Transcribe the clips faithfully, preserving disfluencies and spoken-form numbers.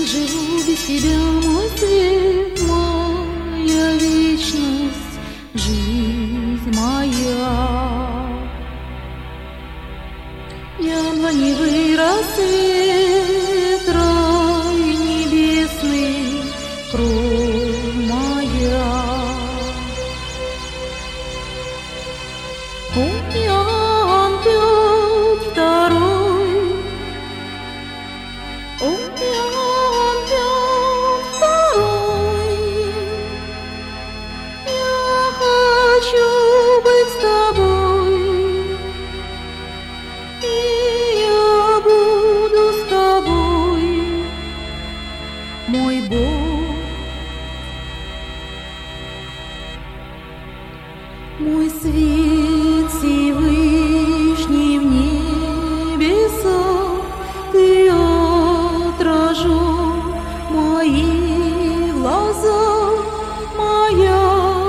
живу без тебя, мой свет, моя вечность, жизнь моя. Яблоневый рассвет, рай небесный, кровь моя. Океан пьет второй, океан пьет второй. Я хочу быть с тобой, и я буду с тобой, мой Бог, мой свет Всевышний в небесах, ты отражен в моих глазах, моя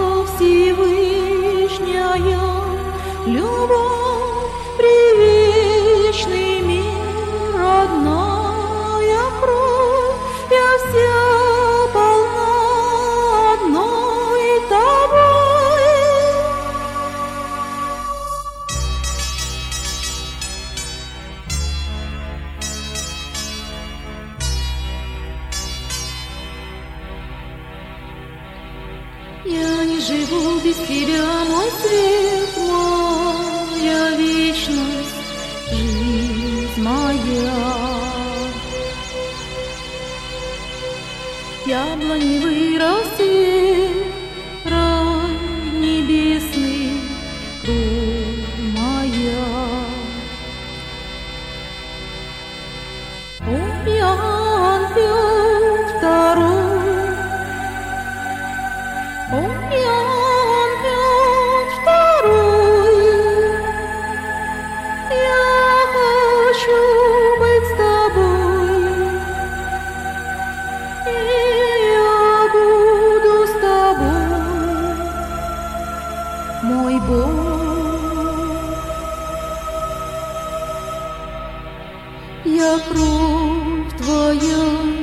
Всевышняя любовь, привечный мир, родная кровь, я вся полна одной тобой. Я не живу без тебя, мой свет, моя вечность, жизнь моя. Яблоневый рассвет, рай небесный, кровь моя. Океан пьет второй, океан пьет второй. Я хочу быть с тобой, и я буду с тобой, мой Бог. Я кровь твоя,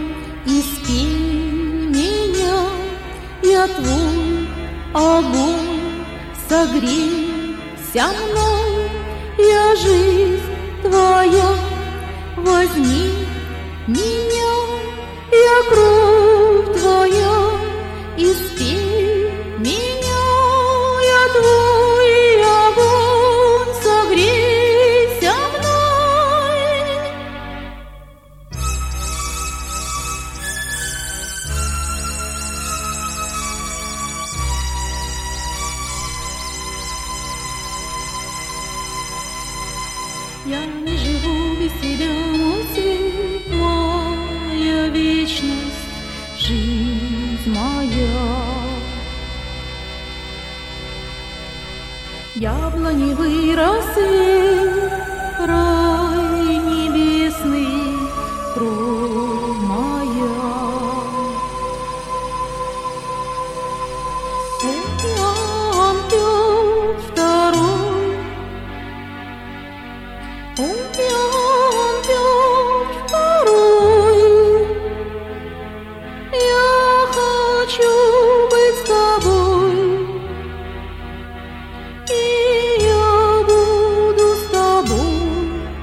испей меня, я твой огонь, согрейся мной, я жизнь твоя, возьми меня, я кровь твоя, испей меня, я твой огонь, согрейся мной. Я не живу без тебя, мой свет, моя вечность, жизнь моя. Яблоневый рассвет, рай небесный, кровь моя. Океан пьет второй, океан пьет второй. Я хочу быть с тобой, и я буду с тобой,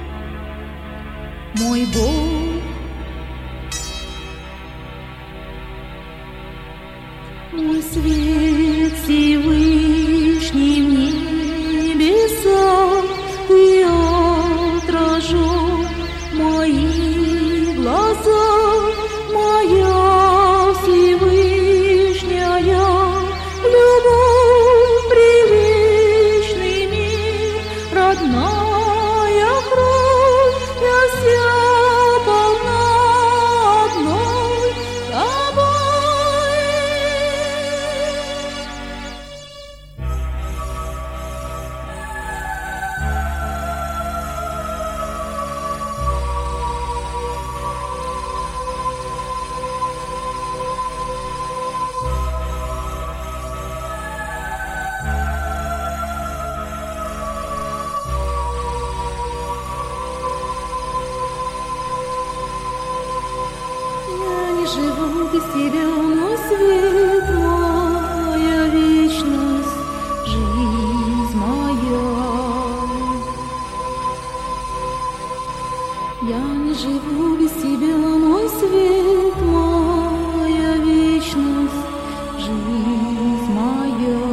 живу без тебя, мой свет, моя вечность, жизнь моя.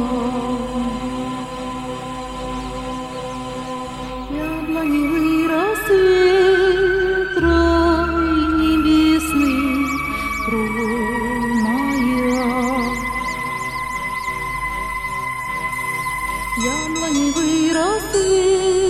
Яблоневый рассвет, рай небесный, кровь моя. Яблоневый рассвет,